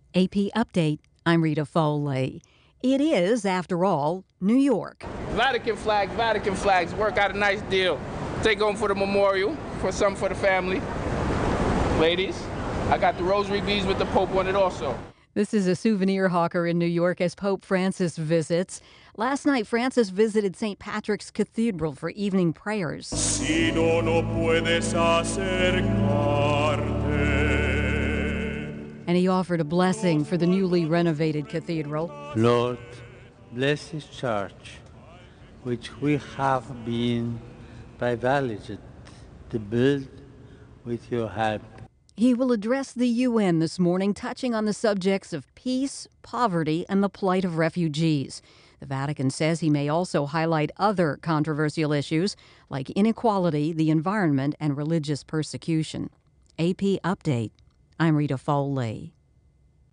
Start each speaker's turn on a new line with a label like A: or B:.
A: AP Update, I'm Rita Foley. It is, after all, New York.
B: Vatican flags, work out a nice deal. Take home for the memorial, for some for the family. Ladies, I got the rosary beads with the Pope on it also.
A: This is a souvenir hawker in New York as Pope Francis visits. Last night, Francis visited St. Patrick's Cathedral for evening prayers.
C: Si no puedes acercarte.
A: And he offered a blessing for the newly renovated cathedral.
D: Lord, bless this church, which we have been privileged to build with your help.
A: He will address the UN this morning, touching on the subjects of peace, poverty, and the plight of refugees. The Vatican says he may also highlight other controversial issues like inequality, the environment, and religious persecution. AP Update. I'm Rita Foley.